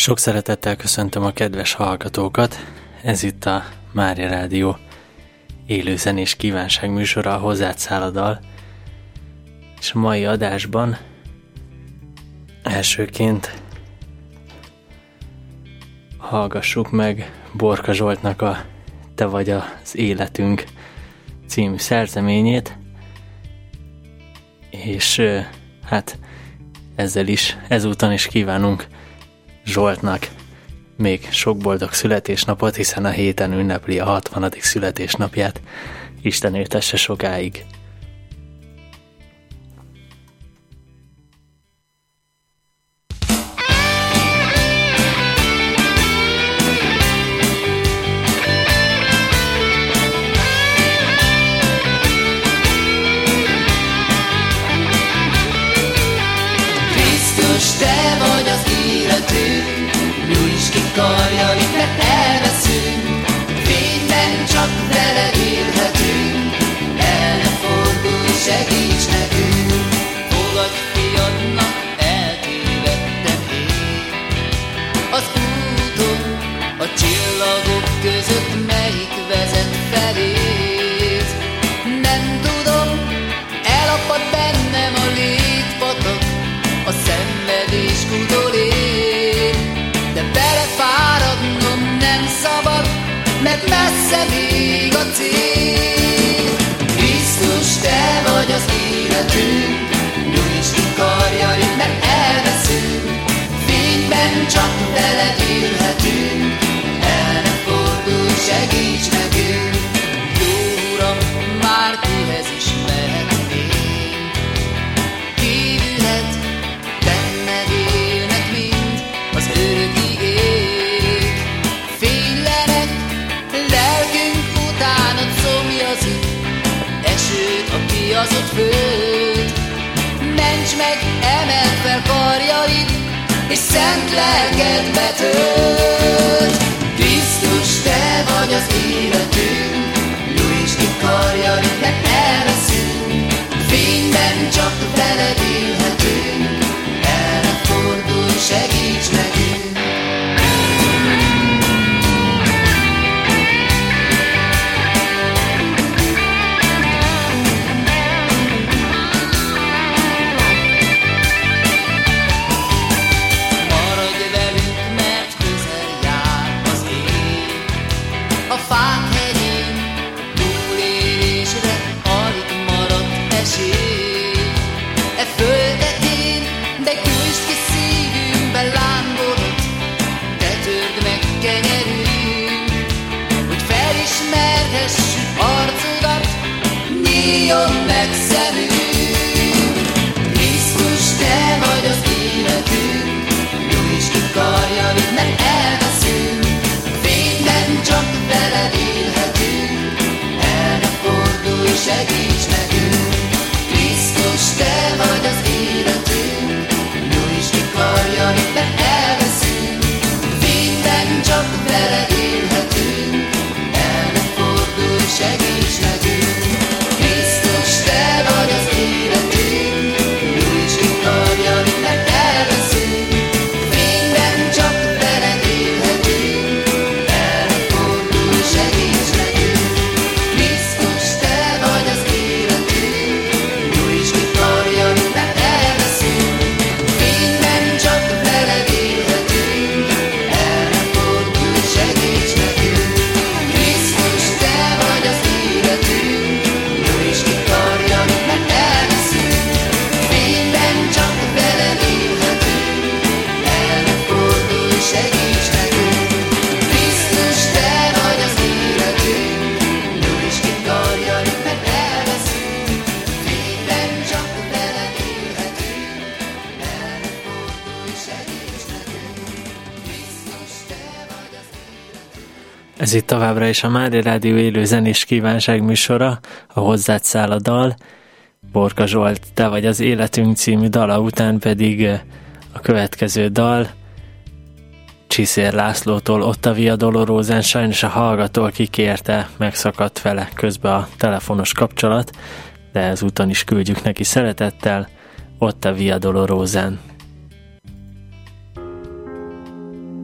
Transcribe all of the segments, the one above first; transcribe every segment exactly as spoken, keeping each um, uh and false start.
Sok szeretettel köszöntöm a kedves hallgatókat, ez itt a Mária Rádió élő zenés kívánság műsora, a Hozzád száll a dal, és a mai adásban elsőként hallgassuk meg Borka Zsoltnak a Te vagy az életünk című szerzeményét, és hát ezzel is, ezúton is kívánunk Zsoltnak még sok boldog születésnapot, hiszen a héten ünnepli a hatvanadik születésnapját. Isten éltesse sokáig! Krisztus, te vagy az életünk, nyújts ki karjaid, mert elveszünk, fényben csak veled élhetünk, el ne fordulj, segíts nekünk. Fogadj fiadnak, eltévedtem én, az úton, a csillagok között melyik vezet feléd. Nem tudom, elapad bennem a létpatak, a szenvedés kudolén, de belefáradnom nem szabad, mert messze még a cél. Krisztus, te vagy az életünk, nyújts ki karjaid, mert elveszünk, fényben csak veled élhetünk, el ne fordulj, segíts nekünk. Jó Uram, már Kihez is mehetnénk, kívülhet, benned élnek mind az örök igék. Fénylenek, lelkünk utánad szomjazik, esőt a kiazott föld. Ments meg, emeld fel karjaid, és szent lelked betölt. Krisztus, te vagy az életünk, nyújts ki karjaid, mert elveszünk, fényben csak veled élhetünk, el ne fordulj, segíts nekünk. Maradj velünk, mert közel jár az éj, a fák hegyén túlélésre alig maradt esély. E földetén, de gyújtsd ki szívünkbe lángodat, te törd meg kenyerünk, hogy felismerhessük arcodat, nyíljon meg szemünk. Krisztus, te vagy az életünk, nyújts ki karjaid, mert elveszünk, fényben csak veled élhetünk, el ne fordulj, segíts nekünk. Krisztus, te vagy az életünk, nyújts ki karjaid, mert elveszünk, fényben csak veled élhetünk, el ne fordulj, segíts nekünk. Krisztus, te vagy az életünk, nyújts ki karjaid, mert elveszünk, fényben csak veled élhetünk, el ne fordulj, segíts nekünk. Krisztus, te vagy az életünk, nyújts ki karjaid, mert elveszünk, fényben csak veled élhetünk, el ne fordulj, segíts nekünk. Krisztus, te vagy az életünk, nyújts ki karjaid, mert elveszünk, fényben csak veled élhetünk, el ne fordulj, segíts nekünk. Krisztus, te vagy az életünk, nyújts ki karjaid, mert elveszünk, fényben csak veled élhetünk, el ne fordulj, segíts nekünk. Krisztus, te vagy az életünk. Ez itt továbbra is a Mária Rádió élő zenés kívánság műsora, a Hozzád száll a dal. Borka Zsolt Te vagy az életünk című dala után pedig a következő dal Csiszér Lászlótól, Ottavia Dolorózán. Sajnos a hallgató kikérte, megszakadt vele közben a telefonos kapcsolat, de ezúton is küldjük neki szeretettel, Ottavia Dolorózán.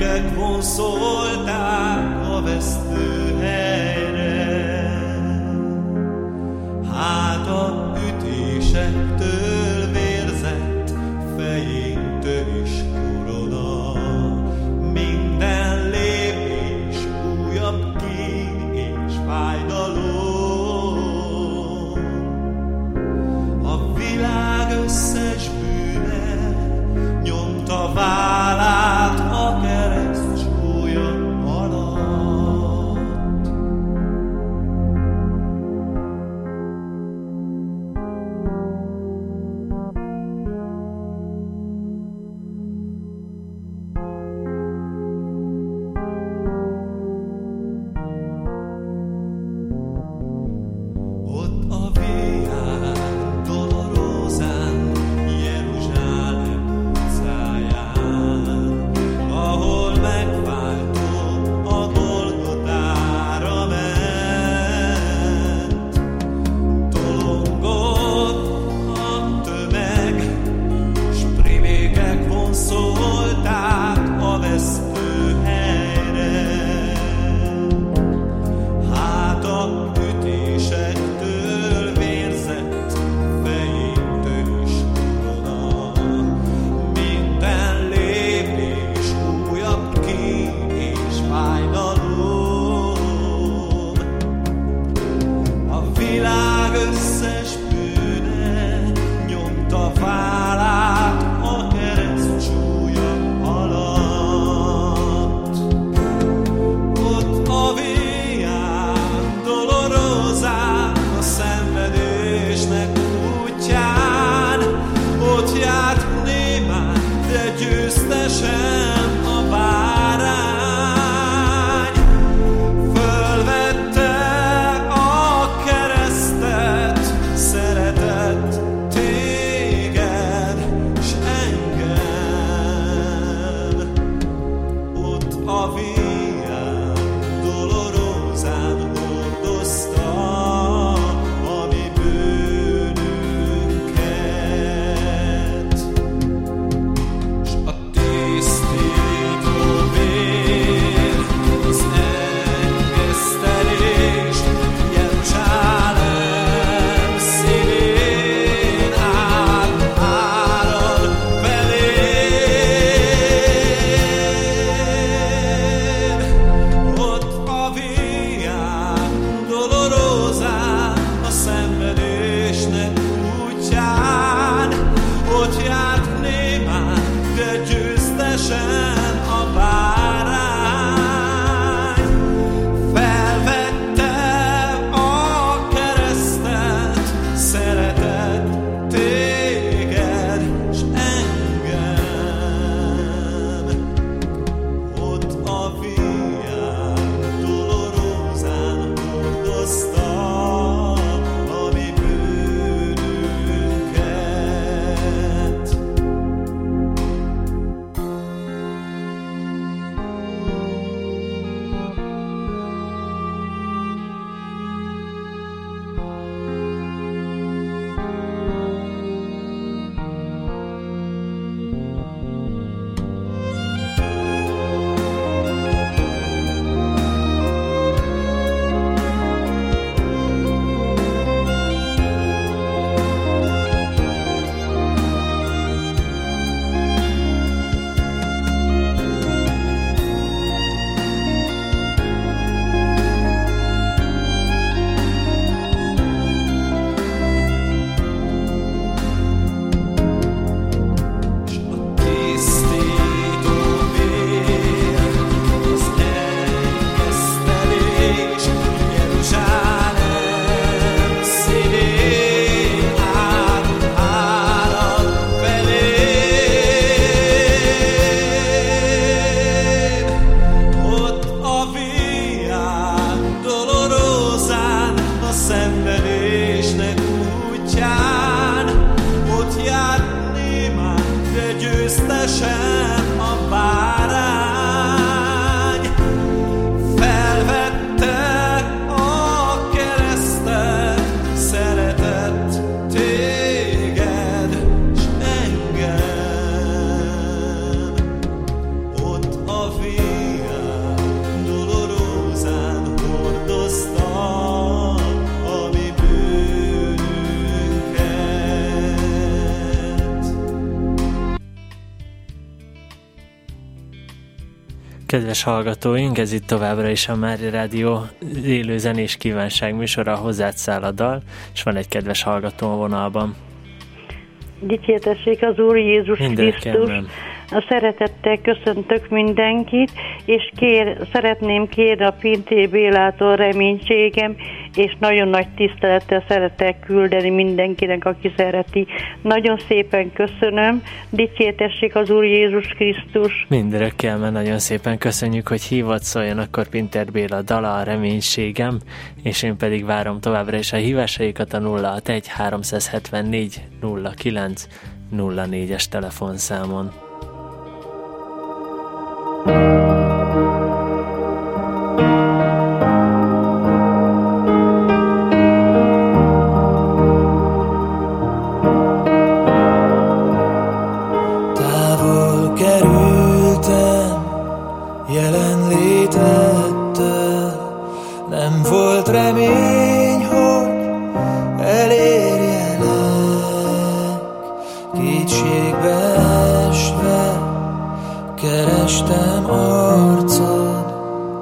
Sprívégek vonszolták a vesztőhelyre. Hát a ütésektől vérzett fején tövis korona. Minden lépés újabb kín és fájdalom. A világ összes bűne nyomta vállát a kereszt súlya alatt. Ott a Via Dolorosán, Jeruzsálem utcáján, ahol megváltó a Golgotára ment. Tolongott a tömeg, s privégek vonszolták a vesztőhelyre. Hát a ütésektől vérzett fején tövis korona. Minden lépés újabb kín és fájdalom. A világ összes bűne nyomta vállát a kereszt súlya alatt. Ott a Via Dolorosán, a szenvedésnek útján, ott járt némán, de győztesen a bárány. Fölvette a keresztet, szeretett téged s engem. Ott a Via Dolorosán hordozta a mi bűnünket. S a tisztító vér, az engesztelés Jeruzsálem színén át árad feléd. Ott a Via Dolorosán, a szenvedésnek útján, ott járt némán, de győztesen a bárány. Felvette a keresztet, szeretett téged s engem. Ott a Via Dolorosán hordozta a mi bűnünket. győztesen a bárány. Felvette a keresztet, szeretett téged s engem. Ott a vér Kedves hallgatóink, ez itt továbbra is a Mária Rádió élő zenés kívánság műsora, hozzád száll a dal, és van egy kedves hallgató a vonalban. Dicsértessék az Úr Jézus Krisztus. A szeretettel köszöntök mindenkit, és kér, szeretném kérni a Pintér Bélától reménységem, és nagyon nagy tisztelettel szeretek küldeni mindenkinek, aki szereti. Nagyon szépen köszönöm, dicsértessék az Úr Jézus Krisztus. Mindörökkel, mert nagyon szépen köszönjük, hogy hívott, szóljon akkor Pintér Béla dala, a reménységem, és én pedig várom továbbra is a hívásaikat a nulla hatvanegy háromszázhetvennégy nulla kilenc nulla négyes telefonszámon. Távol kerültem jelenlétettől, nem volt remény, hogy elérjelek, kétségbe esve kerestem arcod,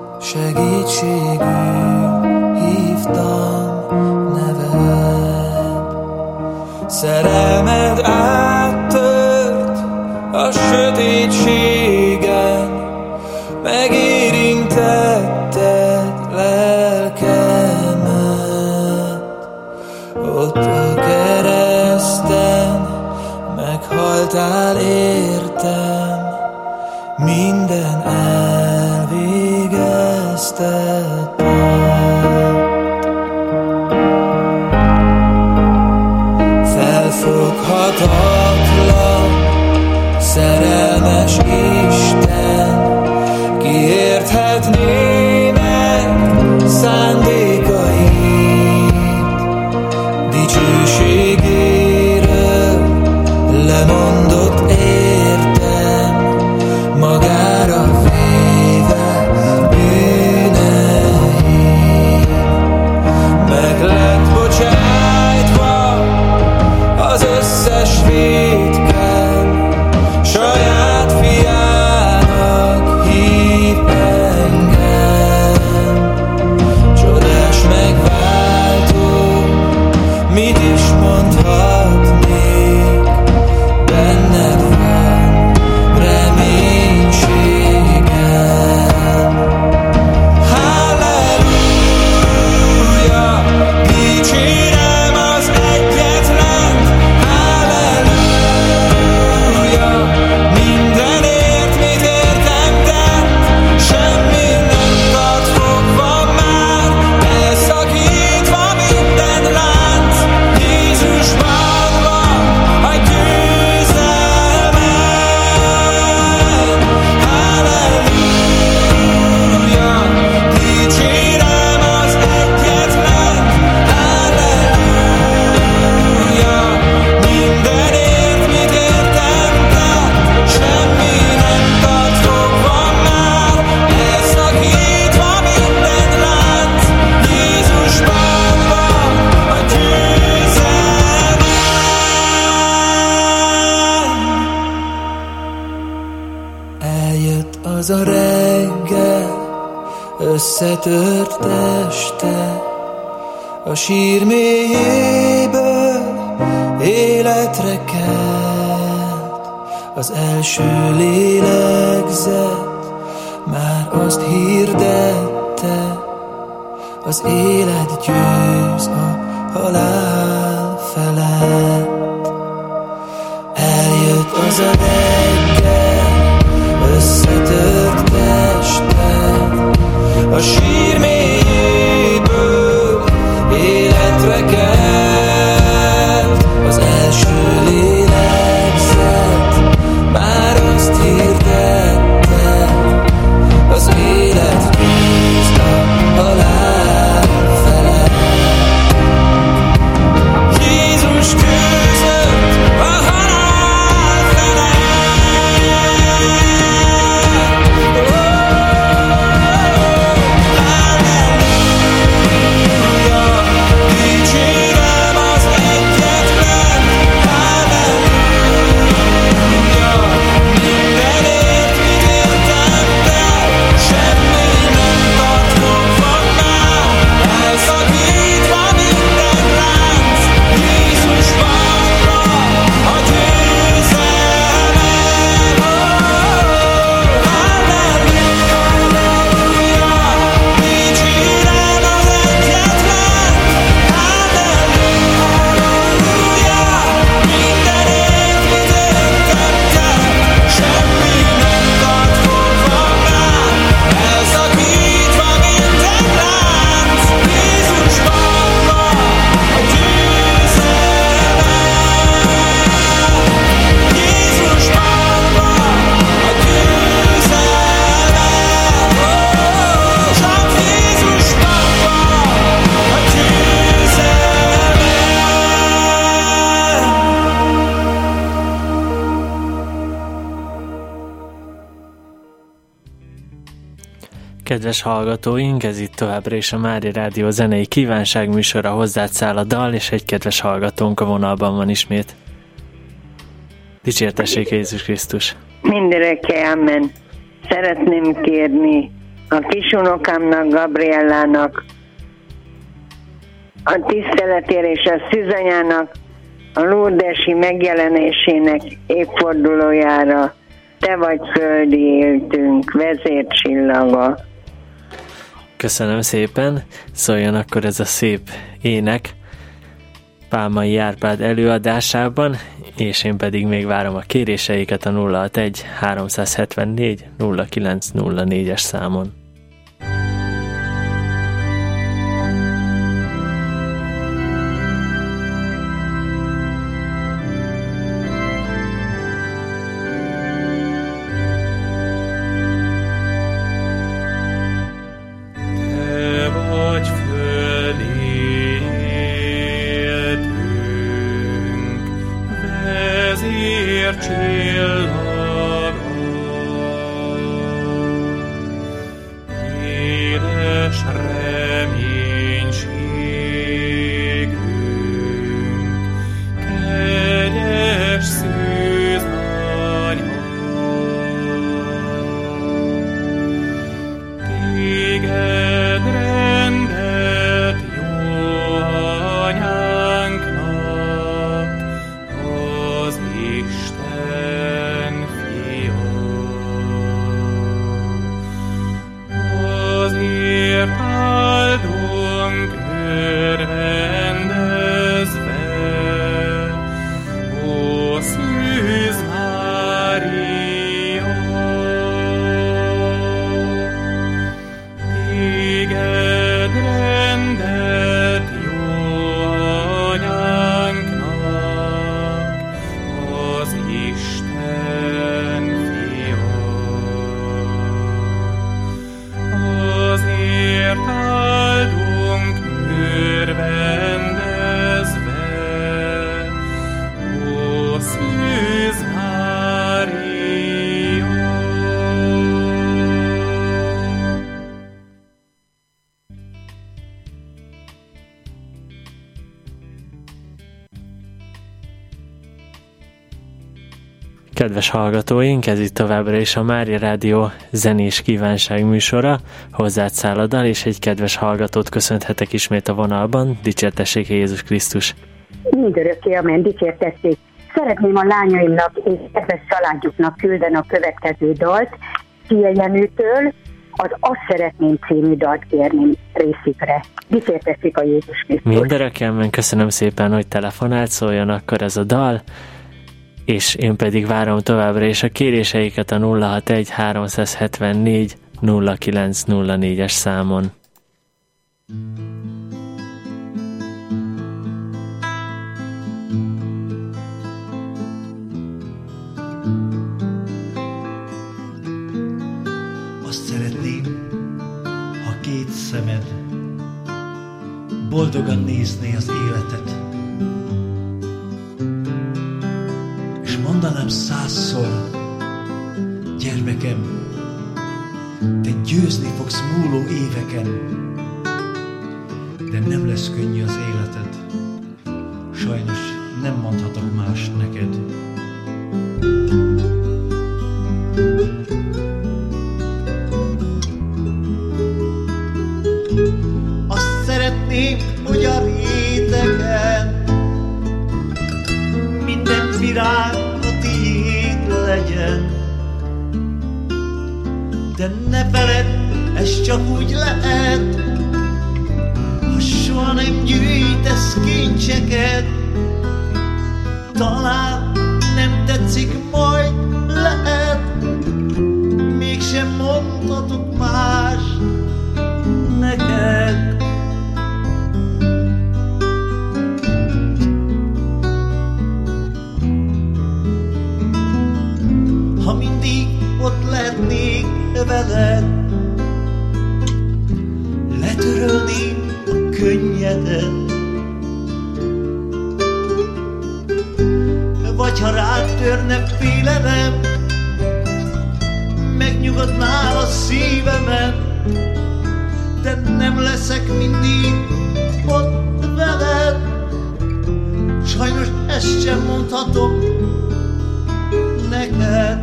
segítségül hívtam neved. Szerelmed áttört a sötétségen, megérintetted lelkemet. Ott a kereszten meghaltál értem, minden elvégeztetett. Felfoghatatlan, szerelmes Isten, ki érthetné meg szándékait, dicsőségéről lemondott értem, magára véve bűneit. Meg lett bocsájtva az összes vétkem, saját fiának hív engem. Csodás megváltó, mit is mondhatnék, benned van reménységem. Halleluja, dicsérem az egyetlen. Halleluja, mindenért, mit értem tett, semmi nem tart fogva már, elszakítva minden lánc. Jézusban van a győzelmem. Halleluja, dicsérem az egyetlen. Halleluja, mindenért, mit értem tett, semmi nem tart fogva már, elszakítva minden lánc. Jézusban van a győzelmem. Eljött az a reggel, összetört teste, a sír mélyéből életre kelt. Az első lélegzet már azt hirdette, az élet győz a halál felett. Eljött az a reggel, összetört tested, a sír mélyéből életre kelt. Az első lélegzet már azt hirdette, az élet győz a halál felett. Jézus győzött a halál felett. Kedves hallgatóink, ez itt továbbra is a Mária Rádió zenei kívánság műsora, hozzád száll a dal, és egy kedves hallgatónk a vonalban van ismét. Dicsértessék Jézus Krisztus! Mindörökké, amen. Szeretném kérni a kisunokámnak, Gabriellának, a tiszteletére és a szűzanyának a Lourdesi megjelenésének évfordulójára. Te vagy földi éltünk, vezércsillaga. Köszönöm szépen, szóljon akkor ez a szép ének Pálmai Árpád előadásában, és én pedig még várom a kéréseiket a nulla hatvanegy háromszázhetvennégy nulla kilenc nulla négyes számon. Kedves hallgatóink, ez itt továbbra is a Mária Rádió zenés kívánság műsora, hozzád száll a dal, és egy kedves hallgatót köszönhetek ismét a vonalban. Dicsértessék Jézus Krisztus! Mindörökké, amen, dicsértessék! Szeretném a lányaimnak és kedves családjuknak küldeni a következő dalt, Szia Jenőtől, az Azt szeretném című dalt kérni részükre. Dicsértessék a Jézus Krisztus! Mindörökké, amen, köszönöm szépen, hogy telefonált, szóljon akkor ez a dal, és én pedig várom továbbra is a kéréseiket a nulla hatvanegy háromszázhetvennégy nulla kilenc nulla négyes számon. Azt szeretném, ha két szemed boldogan nézné az életet, mondanám százszor, gyermekem, te győzni fogsz múló éveken, de nem lesz könnyű az életed, sajnos nem mondhatok más neked. Azt szeretném, hogy a rétegen minden virág legyen, de ne feledd, ez csak úgy lehet, ha soha nem gyűjtesz kincseket. Talán nem tetszik, majd lehet, mégsem mondhatok más neked. Ha mindig ott lehetnék veled, letörölném a könnyedet, vagy ha rád törne félelem, megnyugodnál a szívemen. de nem leszek mindig ott veled. Sajnos ezt sem mondhatom neked.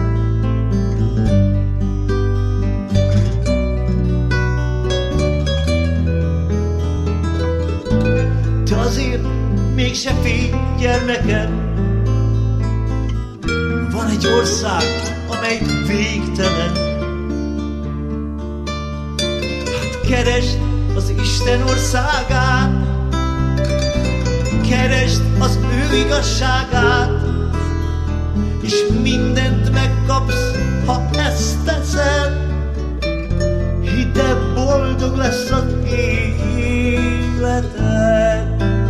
De azért mégse félj, gyermekem, van egy ország, amely végtelen. Hát keresd az Isten országát, keresd az ő igazságát, és mindent megkapsz, ha ezt teszed. Hidd el, boldog lesz az életed.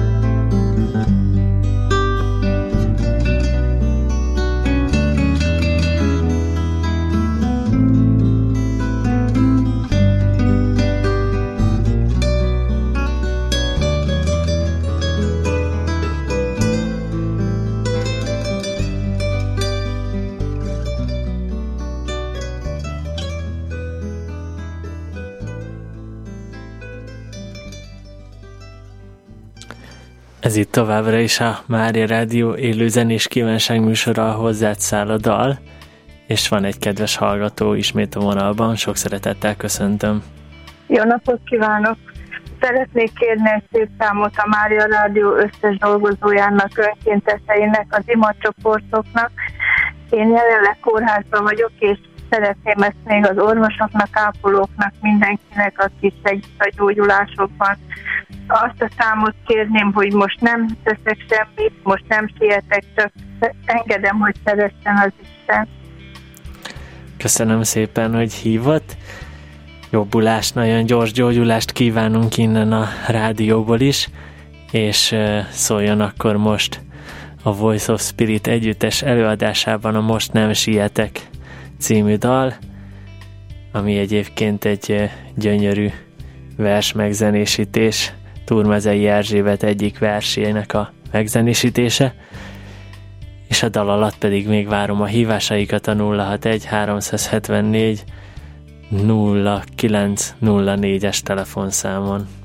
Ez itt továbbra is a Mária Rádió élő zenés kívánság műsora, a Hozzád száll a dal, és van egy kedves hallgató ismét a vonalban, sok szeretettel köszöntöm. Jó napot kívánok! Szeretnék kérni egy szép számot a Mária Rádió összes dolgozójának, önkénteseinek, az imacsoportoknak. Én jelenleg kórházban vagyok, és szeretném ezt még az orvosoknak, ápolóknak, mindenkinek, aki segít a gyógyulásokban. Azt a számot kérném, hogy most nem teszek semmit, most nem sietek, csak engedem, hogy szeressen az Isten. Köszönöm szépen, hogy hívott. Jobbulást, nagyon gyors gyógyulást kívánunk innen a rádióból is, és szóljon akkor most a Voice of Spirit együttes előadásában a Most nem sietek című dal, ami egyébként egy gyönyörű vers megzenésítés, Turmezei Erzsébet egyik versének a megzenésítése, és a dal alatt pedig még várom a hívásaikat a nulla hatvanegy háromszázhetvennégy nulla kilenc nulla négyes telefonszámon.